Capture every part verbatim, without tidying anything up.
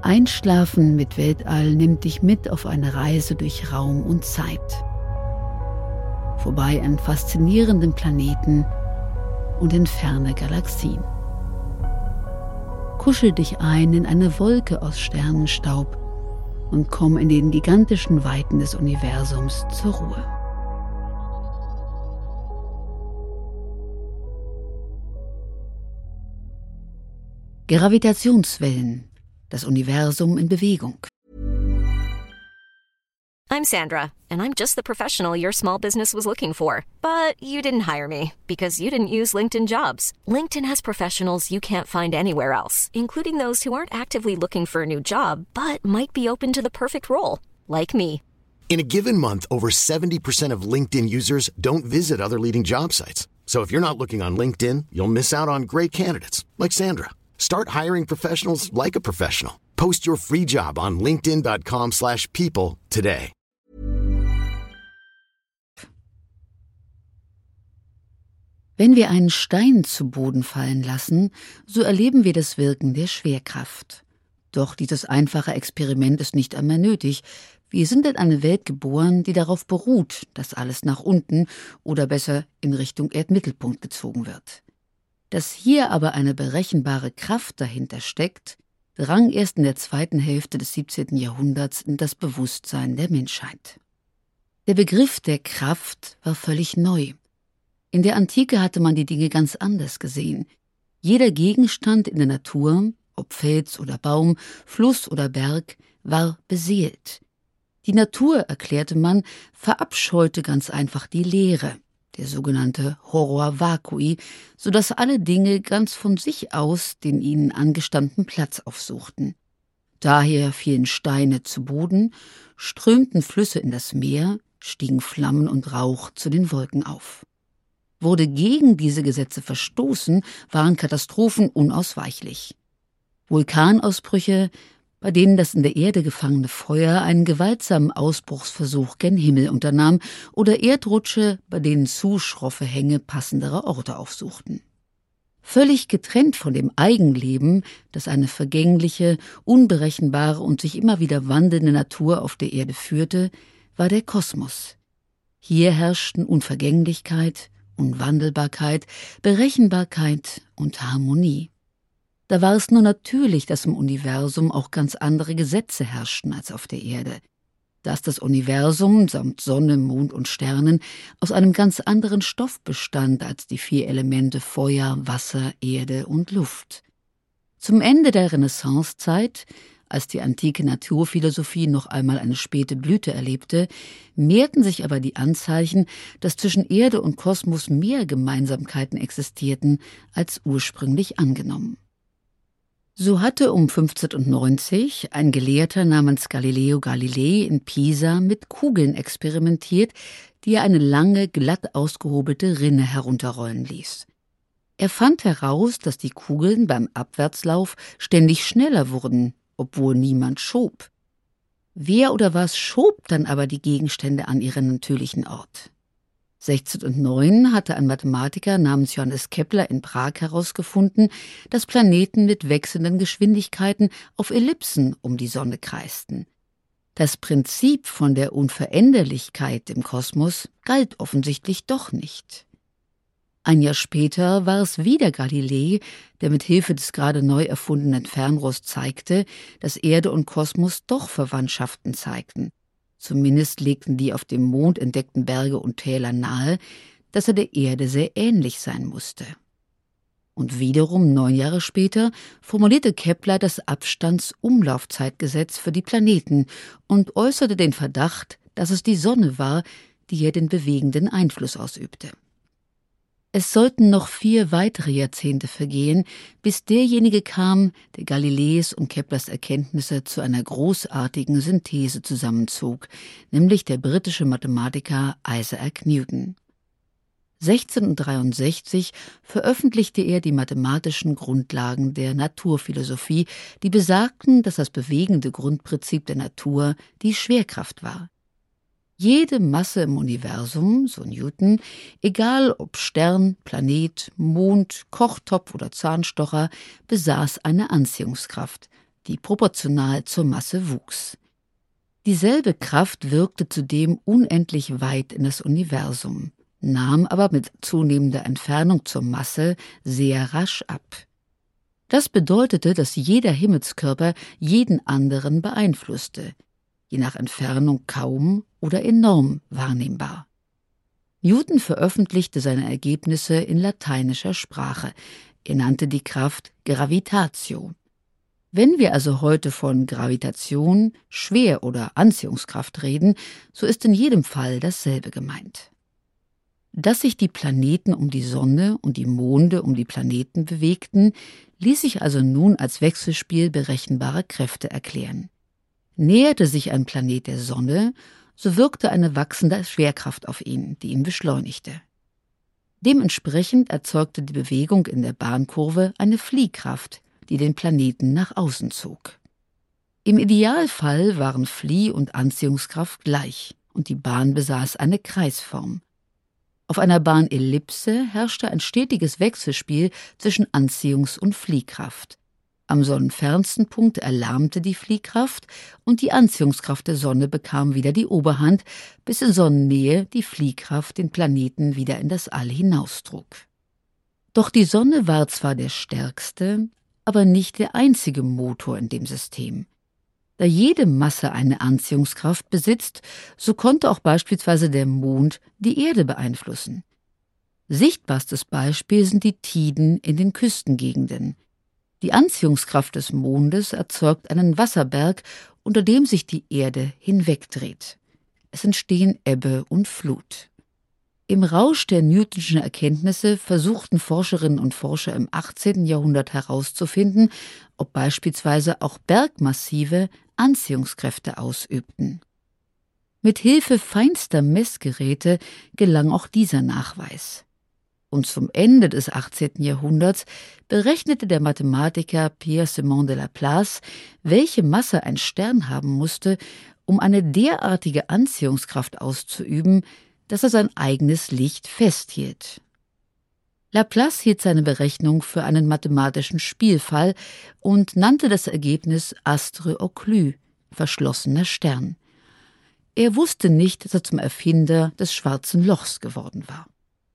Einschlafen mit Weltall nimmt dich mit auf eine Reise durch Raum und Zeit. Vorbei an faszinierenden Planeten und in ferne Galaxien. Kuschel dich ein in eine Wolke aus Sternenstaub und komm in den gigantischen Weiten des Universums zur Ruhe. Gravitationswellen, das Universum in Bewegung. I'm Sandra, and I'm just the professional your small business was looking for. But you didn't hire me because you didn't use LinkedIn Jobs. LinkedIn has professionals you can't find anywhere else, including those who aren't actively looking for a new job, but might be open to the perfect role, like me. In a given month, over seventy percent of LinkedIn users don't visit other leading job sites. So if you're not looking on LinkedIn, you'll miss out on great candidates, like Sandra. Start hiring professionals like a professional. Post your free job on linkedin dot com slash people today. Wenn wir einen Stein zu Boden fallen lassen, so erleben wir das Wirken der Schwerkraft. Doch dieses einfache Experiment ist nicht einmal nötig. Wir sind in eine Welt geboren, die darauf beruht, dass alles nach unten oder besser in Richtung Erdmittelpunkt gezogen wird. Dass hier aber eine berechenbare Kraft dahinter steckt, drang erst in der zweiten Hälfte des siebzehnten Jahrhunderts in das Bewusstsein der Menschheit. Der Begriff der Kraft war völlig neu. In der Antike hatte man die Dinge ganz anders gesehen. Jeder Gegenstand in der Natur, ob Fels oder Baum, Fluss oder Berg, war beseelt. Die Natur, erklärte man, verabscheute ganz einfach die Leere, der sogenannte Horror vacui, so dass alle Dinge ganz von sich aus den ihnen angestammten Platz aufsuchten. Daher fielen Steine zu Boden, strömten Flüsse in das Meer, stiegen Flammen und Rauch zu den Wolken auf. Wurde gegen diese Gesetze verstoßen, waren Katastrophen unausweichlich. Vulkanausbrüche, bei denen das in der Erde gefangene Feuer einen gewaltsamen Ausbruchsversuch gen Himmel unternahm, oder Erdrutsche, bei denen zu schroffe Hänge passendere Orte aufsuchten. Völlig getrennt von dem Eigenleben, das eine vergängliche, unberechenbare und sich immer wieder wandelnde Natur auf der Erde führte, war der Kosmos. Hier herrschten Unvergänglichkeit, Unwandelbarkeit, Berechenbarkeit und Harmonie. Da war es nur natürlich, dass im Universum auch ganz andere Gesetze herrschten als auf der Erde, dass das Universum samt Sonne, Mond und Sternen aus einem ganz anderen Stoff bestand als die vier Elemente Feuer, Wasser, Erde und Luft. Zum Ende der Renaissancezeit, als die antike Naturphilosophie noch einmal eine späte Blüte erlebte, mehrten sich aber die Anzeichen, dass zwischen Erde und Kosmos mehr Gemeinsamkeiten existierten als ursprünglich angenommen. So hatte um fünfzehnhundertneunzig ein Gelehrter namens Galileo Galilei in Pisa mit Kugeln experimentiert, die er eine lange, glatt ausgehobelte Rinne herunterrollen ließ. Er fand heraus, dass die Kugeln beim Abwärtslauf ständig schneller wurden, obwohl niemand schob. Wer oder was schob dann aber die Gegenstände an ihren natürlichen Ort? sechzehnhundertneun hatte ein Mathematiker namens Johannes Kepler in Prag herausgefunden, dass Planeten mit wechselnden Geschwindigkeiten auf Ellipsen um die Sonne kreisten. Das Prinzip von der Unveränderlichkeit im Kosmos galt offensichtlich doch nicht. Ein Jahr später war es wieder Galilei, der mit Hilfe des gerade neu erfundenen Fernrohrs zeigte, dass Erde und Kosmos doch Verwandtschaften zeigten. Zumindest legten die auf dem Mond entdeckten Berge und Täler nahe, dass er der Erde sehr ähnlich sein musste. Und wiederum neun Jahre später formulierte Kepler das Abstandsumlaufzeitgesetz für die Planeten und äußerte den Verdacht, dass es die Sonne war, die hier den bewegenden Einfluss ausübte. Es sollten noch vier weitere Jahrzehnte vergehen, bis derjenige kam, der Galileis und Keplers Erkenntnisse zu einer großartigen Synthese zusammenzog, nämlich der britische Mathematiker Isaac Newton. sechzehnhundertdreiundsechzig veröffentlichte er die mathematischen Grundlagen der Naturphilosophie, die besagten, dass das bewegende Grundprinzip der Natur die Schwerkraft war. Jede Masse im Universum, so Newton, egal ob Stern, Planet, Mond, Kochtopf oder Zahnstocher, besaß eine Anziehungskraft, die proportional zur Masse wuchs. Dieselbe Kraft wirkte zudem unendlich weit in das Universum, nahm aber mit zunehmender Entfernung zur Masse sehr rasch ab. Das bedeutete, dass jeder Himmelskörper jeden anderen beeinflusste, je nach Entfernung kaum oder enorm wahrnehmbar. Newton veröffentlichte seine Ergebnisse in lateinischer Sprache. Er nannte die Kraft Gravitatio. Wenn wir also heute von Gravitation, Schwer- oder Anziehungskraft reden, so ist in jedem Fall dasselbe gemeint. Dass sich die Planeten um die Sonne und die Monde um die Planeten bewegten, ließ sich also nun als Wechselspiel berechenbarer Kräfte erklären. Näherte sich ein Planet der Sonne, so wirkte eine wachsende Schwerkraft auf ihn, die ihn beschleunigte. Dementsprechend erzeugte die Bewegung in der Bahnkurve eine Fliehkraft, die den Planeten nach außen zog. Im Idealfall waren Flieh- und Anziehungskraft gleich und die Bahn besaß eine Kreisform. Auf einer Bahnellipse herrschte ein stetiges Wechselspiel zwischen Anziehungs- und Fliehkraft. Am sonnenfernsten Punkt erlahmte die Fliehkraft und die Anziehungskraft der Sonne bekam wieder die Oberhand, bis in Sonnennähe die Fliehkraft den Planeten wieder in das All hinaustrug. Doch die Sonne war zwar der stärkste, aber nicht der einzige Motor in dem System. Da jede Masse eine Anziehungskraft besitzt, so konnte auch beispielsweise der Mond die Erde beeinflussen. Sichtbarstes Beispiel sind die Tiden in den Küstengegenden. Die Anziehungskraft des Mondes erzeugt einen Wasserberg, unter dem sich die Erde hinwegdreht. Es entstehen Ebbe und Flut. Im Rausch der Newtonschen Erkenntnisse versuchten Forscherinnen und Forscher im achtzehnten Jahrhundert herauszufinden, ob beispielsweise auch Bergmassive Anziehungskräfte ausübten. Mit Hilfe feinster Messgeräte gelang auch dieser Nachweis. Und zum Ende des achtzehnten Jahrhunderts berechnete der Mathematiker Pierre-Simon de Laplace, welche Masse ein Stern haben musste, um eine derartige Anziehungskraft auszuüben, dass er sein eigenes Licht festhielt. Laplace hielt seine Berechnung für einen mathematischen Spielfall und nannte das Ergebnis Astre Occlus, verschlossener Stern. Er wusste nicht, dass er zum Erfinder des Schwarzen Lochs geworden war.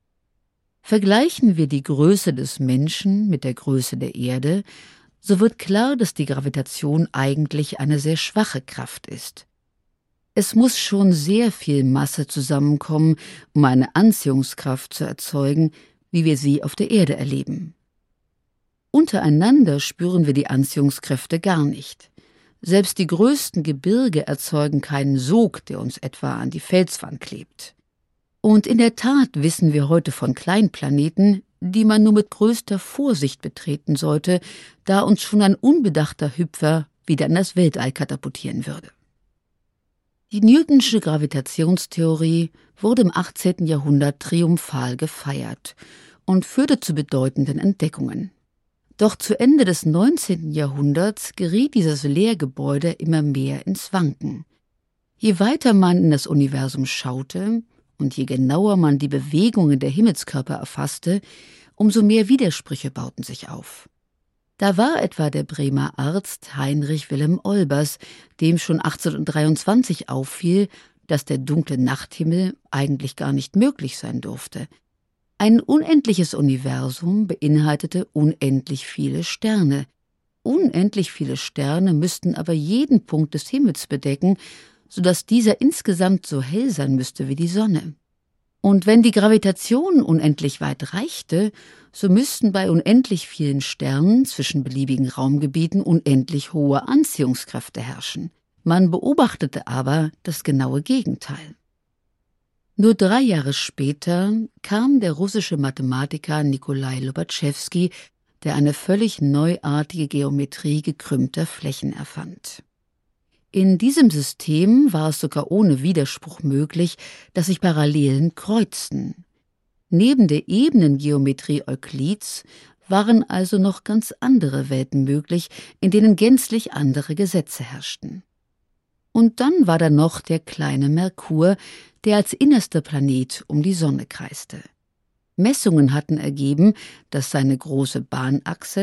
Vergleichen wir die Größe des Menschen mit der Größe der Erde, so wird klar, dass die Gravitation eigentlich eine sehr schwache Kraft ist. Es muss schon sehr viel Masse zusammenkommen, um eine Anziehungskraft zu erzeugen, wie wir sie auf der Erde erleben. Untereinander spüren wir die Anziehungskräfte gar nicht. Selbst die größten Gebirge erzeugen keinen Sog, der uns etwa an die Felswand klebt. Und in der Tat wissen wir heute von Kleinplaneten, die man nur mit größter Vorsicht betreten sollte, da uns schon ein unbedachter Hüpfer wieder in das Weltall katapultieren würde. Die Newtonsche Gravitationstheorie wurde im achtzehnten Jahrhundert triumphal gefeiert und führte zu bedeutenden Entdeckungen. Doch zu Ende des neunzehnten Jahrhunderts geriet dieses Lehrgebäude immer mehr ins Wanken. Je weiter man in das Universum schaute und je genauer man die Bewegungen der Himmelskörper erfasste, umso mehr Widersprüche bauten sich auf. Da war etwa der Bremer Arzt Heinrich Wilhelm Olbers, dem schon achtzehnhundertdreiundzwanzig auffiel, dass der dunkle Nachthimmel eigentlich gar nicht möglich sein durfte. Ein unendliches Universum beinhaltete unendlich viele Sterne. Unendlich viele Sterne müssten aber jeden Punkt des Himmels bedecken, sodass dieser insgesamt so hell sein müsste wie die Sonne. Und wenn die Gravitation unendlich weit reichte, so müssten bei unendlich vielen Sternen zwischen beliebigen Raumgebieten unendlich hohe Anziehungskräfte herrschen. Man beobachtete aber das genaue Gegenteil. Nur drei Jahre später kam der russische Mathematiker Nikolai Lobachewski, der eine völlig neuartige Geometrie gekrümmter Flächen erfand. In diesem System war es sogar ohne Widerspruch möglich, dass sich Parallelen kreuzten. Neben der Ebenengeometrie Euklids waren also noch ganz andere Welten möglich, in denen gänzlich andere Gesetze herrschten. Und dann war da noch der kleine Merkur, der als innerster Planet um die Sonne kreiste. Messungen hatten ergeben, dass seine große Bahnachse,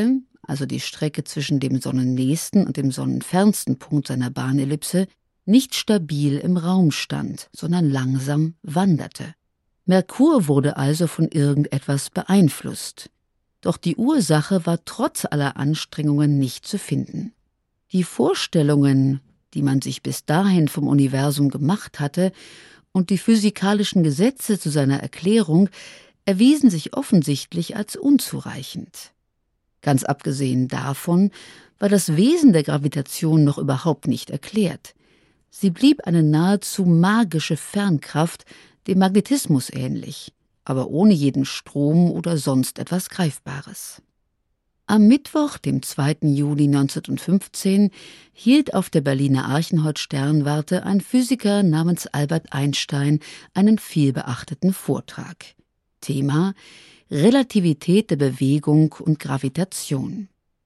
also die Strecke zwischen dem sonnennächsten und dem sonnenfernsten Punkt seiner Bahnellipse, nicht stabil im Raum stand, sondern langsam wanderte. Merkur wurde also von irgendetwas beeinflusst. Doch die Ursache war trotz aller Anstrengungen nicht zu finden. Die Vorstellungen, die man sich bis dahin vom Universum gemacht hatte, und die physikalischen Gesetze zu seiner Erklärung erwiesen sich offensichtlich als unzureichend. Ganz abgesehen davon war das Wesen der Gravitation noch überhaupt nicht erklärt. Sie blieb eine nahezu magische Fernkraft, dem Magnetismus ähnlich, aber ohne jeden Strom oder sonst etwas Greifbares. Am Mittwoch, dem zweiten Juli neunzehnhundertfünfzehn, hielt auf der Berliner Archenhold-Sternwarte ein Physiker namens Albert Einstein einen vielbeachteten Vortrag. Thema: Relativität der Bewegung und Gravitation.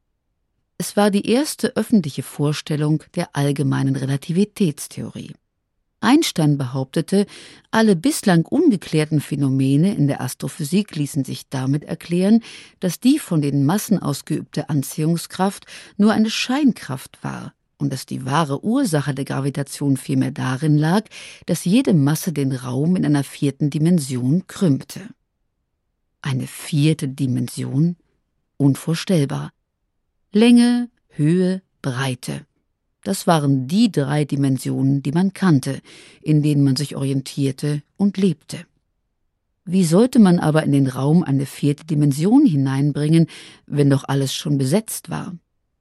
Es war die erste öffentliche Vorstellung der allgemeinen Relativitätstheorie. Einstein behauptete, alle bislang ungeklärten Phänomene in der Astrophysik ließen sich damit erklären, dass die von den Massen ausgeübte Anziehungskraft nur eine Scheinkraft war und dass die wahre Ursache der Gravitation vielmehr darin lag, dass jede Masse den Raum in einer vierten Dimension krümmte. Eine vierte Dimension? Unvorstellbar. Länge, Höhe, Breite. Das waren die drei Dimensionen, die man kannte, in denen man sich orientierte und lebte. Wie sollte man aber in den Raum eine vierte Dimension hineinbringen, wenn doch alles schon besetzt war?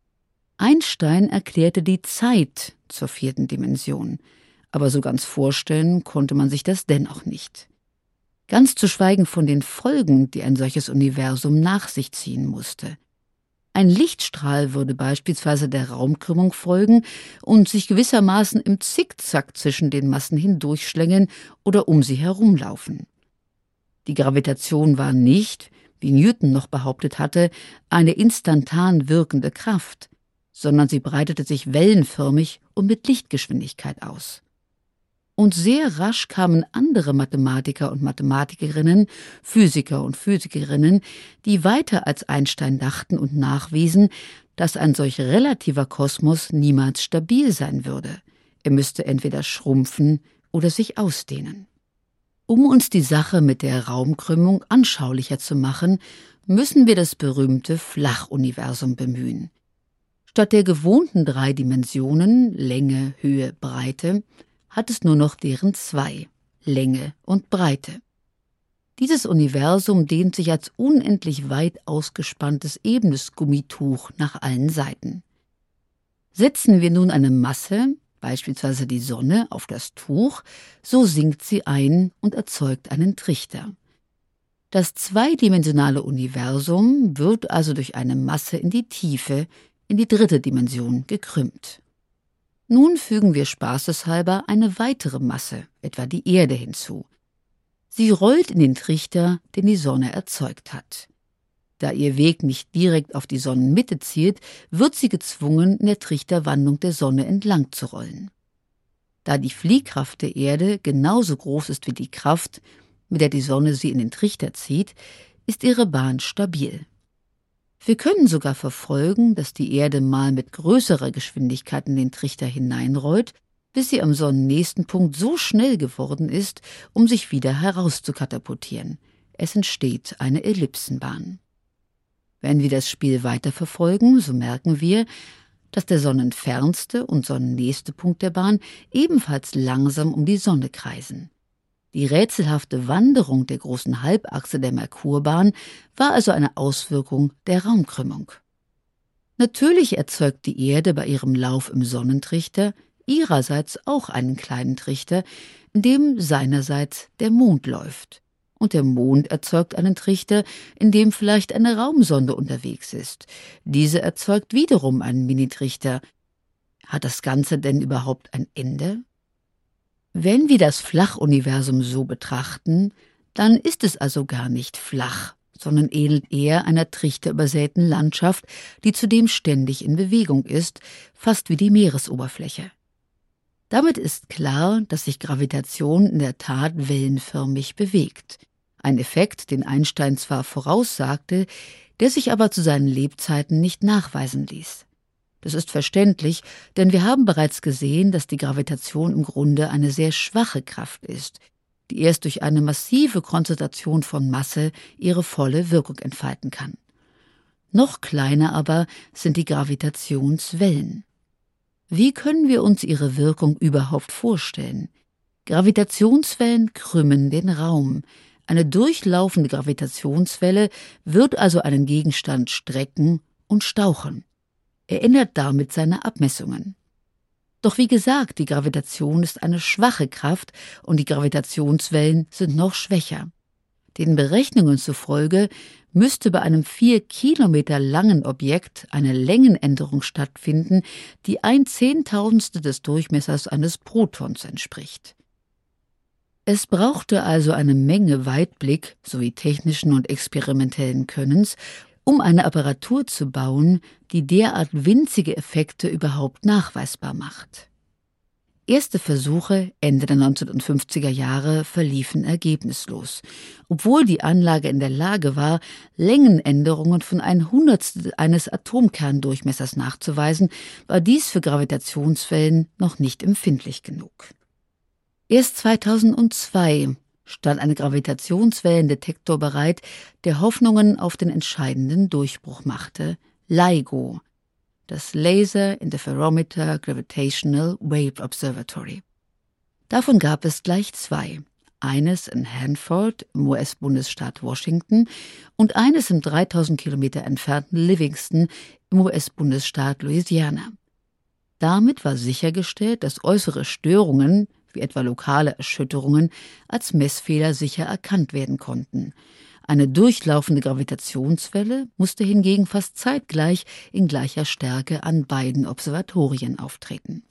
Einstein erklärte die Zeit zur vierten Dimension, aber so ganz vorstellen konnte man sich das dennoch nicht. Ganz zu schweigen von den Folgen, die ein solches Universum nach sich ziehen musste. Ein Lichtstrahl würde beispielsweise der Raumkrümmung folgen und sich gewissermaßen im Zickzack zwischen den Massen hindurchschlängeln oder um sie herumlaufen. Die Gravitation war nicht, wie Newton noch behauptet hatte, eine instantan wirkende Kraft, sondern sie breitete sich wellenförmig und mit Lichtgeschwindigkeit aus. Und sehr rasch kamen andere Mathematiker und Mathematikerinnen, Physiker und Physikerinnen, die weiter als Einstein dachten und nachwiesen, dass ein solch relativer Kosmos niemals stabil sein würde. Er müsste entweder schrumpfen oder sich ausdehnen. Um uns die Sache mit der Raumkrümmung anschaulicher zu machen, müssen wir das berühmte Flachuniversum bemühen. Statt der gewohnten drei Dimensionen, Länge, Höhe, Breite, hat es nur noch deren zwei, Länge und Breite. Dieses Universum dehnt sich als unendlich weit ausgespanntes ebenes Gummituch nach allen Seiten. Setzen wir nun eine Masse, beispielsweise die Sonne, auf das Tuch, so sinkt sie ein und erzeugt einen Trichter. Das zweidimensionale Universum wird also durch eine Masse in die Tiefe, in die dritte Dimension gekrümmt. Nun fügen wir spaßeshalber eine weitere Masse, etwa die Erde, hinzu. Sie rollt in den Trichter, den die Sonne erzeugt hat. Da ihr Weg nicht direkt auf die Sonnenmitte zielt, wird sie gezwungen, in der Trichterwandung der Sonne entlang zu rollen. Da die Fliehkraft der Erde genauso groß ist wie die Kraft, mit der die Sonne sie in den Trichter zieht, ist ihre Bahn stabil. Wir können sogar verfolgen, dass die Erde mal mit größerer Geschwindigkeit in den Trichter hineinrollt, bis sie am sonnennächsten Punkt so schnell geworden ist, um sich wieder herauszukatapultieren. Es entsteht eine Ellipsenbahn. Wenn wir das Spiel weiterverfolgen, so merken wir, dass der sonnenfernste und sonnennächste Punkt der Bahn ebenfalls langsam um die Sonne kreisen. Die rätselhafte Wanderung der großen Halbachse der Merkurbahn war also eine Auswirkung der Raumkrümmung. Natürlich erzeugt die Erde bei ihrem Lauf im Sonnentrichter ihrerseits auch einen kleinen Trichter, in dem seinerseits der Mond läuft. Und der Mond erzeugt einen Trichter, in dem vielleicht eine Raumsonde unterwegs ist. Diese erzeugt wiederum einen Minitrichter. Hat das Ganze denn überhaupt ein Ende? Wenn wir das Flachuniversum so betrachten, dann ist es also gar nicht flach, sondern ähnelt eher einer trichterübersäten Landschaft, die zudem ständig in Bewegung ist, fast wie die Meeresoberfläche. Damit ist klar, dass sich Gravitation in der Tat wellenförmig bewegt. Ein Effekt, den Einstein zwar voraussagte, der sich aber zu seinen Lebzeiten nicht nachweisen ließ. Das ist verständlich, denn wir haben bereits gesehen, dass die Gravitation im Grunde eine sehr schwache Kraft ist, die erst durch eine massive Konzentration von Masse ihre volle Wirkung entfalten kann. Noch kleiner aber sind die Gravitationswellen. Wie können wir uns ihre Wirkung überhaupt vorstellen? Gravitationswellen krümmen den Raum. Eine durchlaufende Gravitationswelle wird also einen Gegenstand strecken und stauchen. Er ändert damit seine Abmessungen. Doch wie gesagt, die Gravitation ist eine schwache Kraft und die Gravitationswellen sind noch schwächer. Den Berechnungen zufolge müsste bei einem vier Kilometer langen Objekt eine Längenänderung stattfinden, die ein Zehntausendstel des Durchmessers eines Protons entspricht. Es brauchte also eine Menge Weitblick sowie technischen und experimentellen Könnens, um eine Apparatur zu bauen, die derart winzige Effekte überhaupt nachweisbar macht. Erste Versuche Ende der neunzehnhundertfünfziger Jahre verliefen ergebnislos, obwohl die Anlage in der Lage war, Längenänderungen von ein Hundertstel eines Atomkerndurchmessers nachzuweisen, war dies für Gravitationswellen noch nicht empfindlich genug. Erst zweitausendzwei stand ein Gravitationswellendetektor bereit, der Hoffnungen auf den entscheidenden Durchbruch machte: LIGO, das Laser Interferometer Gravitational Wave Observatory. Davon gab es gleich zwei, eines in Hanford im U S-Bundesstaat Washington und eines im dreitausend Kilometer entfernten Livingston im U S-Bundesstaat Louisiana. Damit war sichergestellt, dass äußere Störungen, wie etwa lokale Erschütterungen, als Messfehler sicher erkannt werden konnten. Eine durchlaufende Gravitationswelle musste hingegen fast zeitgleich in gleicher Stärke an beiden Observatorien auftreten.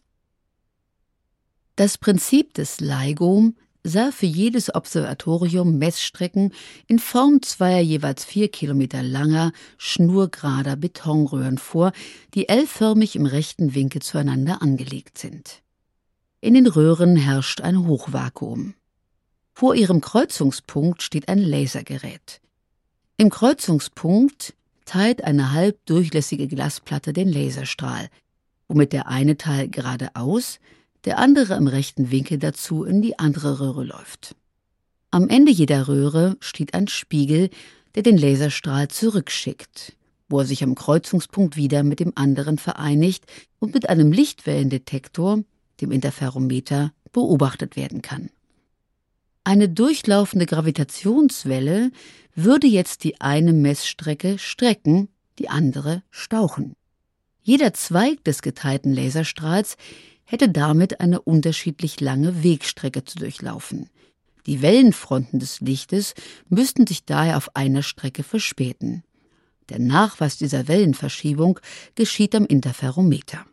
Das Prinzip des LIGO sah für jedes Observatorium Messstrecken in Form zweier jeweils vier Kilometer langer, schnurgerader Betonröhren vor, die L-förmig im rechten Winkel zueinander angelegt sind. In den Röhren herrscht ein Hochvakuum. Vor ihrem Kreuzungspunkt steht ein Lasergerät. Im Kreuzungspunkt teilt eine halbdurchlässige Glasplatte den Laserstrahl, womit der eine Teil geradeaus, der andere im rechten Winkel dazu in die andere Röhre läuft. Am Ende jeder Röhre steht ein Spiegel, der den Laserstrahl zurückschickt, wo er sich am Kreuzungspunkt wieder mit dem anderen vereinigt und mit einem Lichtwellendetektor, dem Interferometer, beobachtet werden kann. Eine durchlaufende Gravitationswelle würde jetzt die eine Messstrecke strecken, die andere stauchen. Jeder Zweig des geteilten Laserstrahls hätte damit eine unterschiedlich lange Wegstrecke zu durchlaufen. Die Wellenfronten des Lichtes müssten sich daher auf einer Strecke verspäten. Der Nachweis dieser Wellenverschiebung geschieht am Interferometer.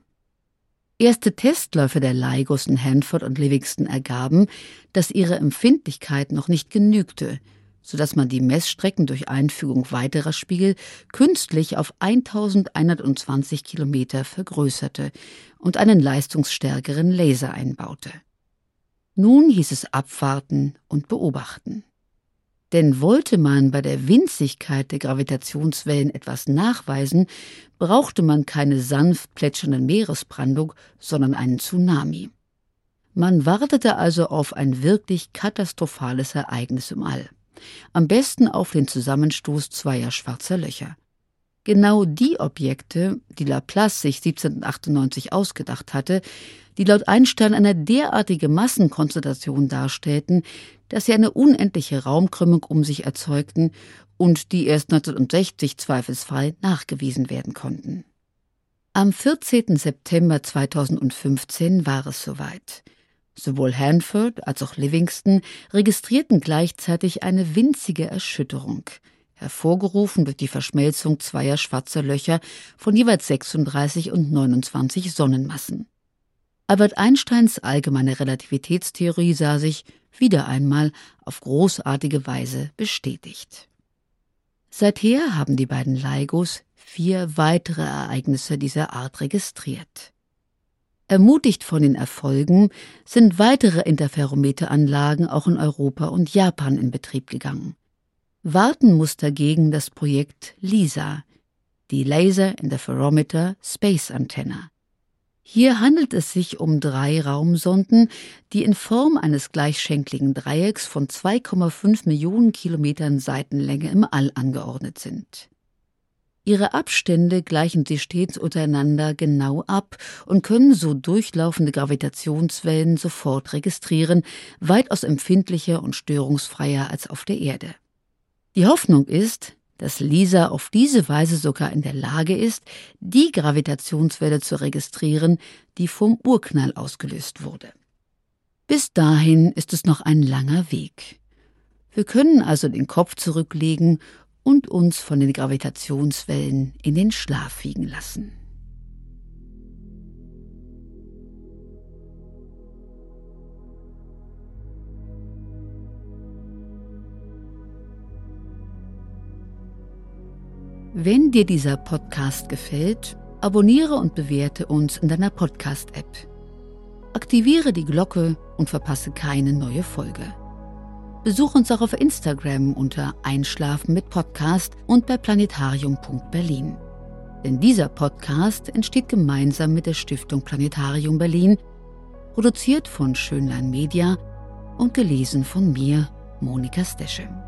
Erste Testläufe der LIGOs in Hanford und Livingston ergaben, dass ihre Empfindlichkeit noch nicht genügte, sodass man die Messstrecken durch Einfügung weiterer Spiegel künstlich auf eintausendeinhundertzwanzig Kilometer vergrößerte und einen leistungsstärkeren Laser einbaute. Nun hieß es abwarten und beobachten. Denn wollte man bei der Winzigkeit der Gravitationswellen etwas nachweisen, brauchte man keine sanft plätschernde Meeresbrandung, sondern einen Tsunami. Man wartete also auf ein wirklich katastrophales Ereignis im All. Am besten auf den Zusammenstoß zweier schwarzer Löcher. Genau die Objekte, die Laplace sich siebzehnhundertachtundneunzig ausgedacht hatte, die laut Einstein eine derartige Massenkonzentration darstellten, dass sie eine unendliche Raumkrümmung um sich erzeugten und die erst neunzehnhundertsechzig zweifelsfrei nachgewiesen werden konnten. Am vierzehnten September zweitausendfünfzehn war es soweit. Sowohl Hanford als auch Livingston registrierten gleichzeitig eine winzige Erschütterung, hervorgerufen durch die Verschmelzung zweier schwarzer Löcher von jeweils sechsunddreißig und neunundzwanzig Sonnenmassen. Albert Einsteins allgemeine Relativitätstheorie sah sich wieder einmal auf großartige Weise bestätigt. Seither haben die beiden LIGOs vier weitere Ereignisse dieser Art registriert. Ermutigt von den Erfolgen sind weitere Interferometeranlagen auch in Europa und Japan in Betrieb gegangen. Warten muss dagegen das Projekt LISA, die Laser Interferometer Space Antenna. Hier handelt es sich um drei Raumsonden, die in Form eines gleichschenkligen Dreiecks von zwei Komma fünf Millionen Kilometern Seitenlänge im All angeordnet sind. Ihre Abstände gleichen sich stets untereinander genau ab und können so durchlaufende Gravitationswellen sofort registrieren, weitaus empfindlicher und störungsfreier als auf der Erde. Die Hoffnung ist, dass LISA auf diese Weise sogar in der Lage ist, die Gravitationswelle zu registrieren, die vom Urknall ausgelöst wurde. Bis dahin ist es noch ein langer Weg. Wir können also den Kopf zurücklegen und uns von den Gravitationswellen in den Schlaf wiegen lassen. Wenn dir dieser Podcast gefällt, abonniere und bewerte uns in deiner Podcast-App. Aktiviere die Glocke und verpasse keine neue Folge. Besuch uns auch auf Instagram unter Einschlafen mit Podcast und bei planetarium punkt berlin. Denn dieser Podcast entsteht gemeinsam mit der Stiftung Planetarium Berlin, produziert von Schönlein Media und gelesen von mir, Monika Stesche.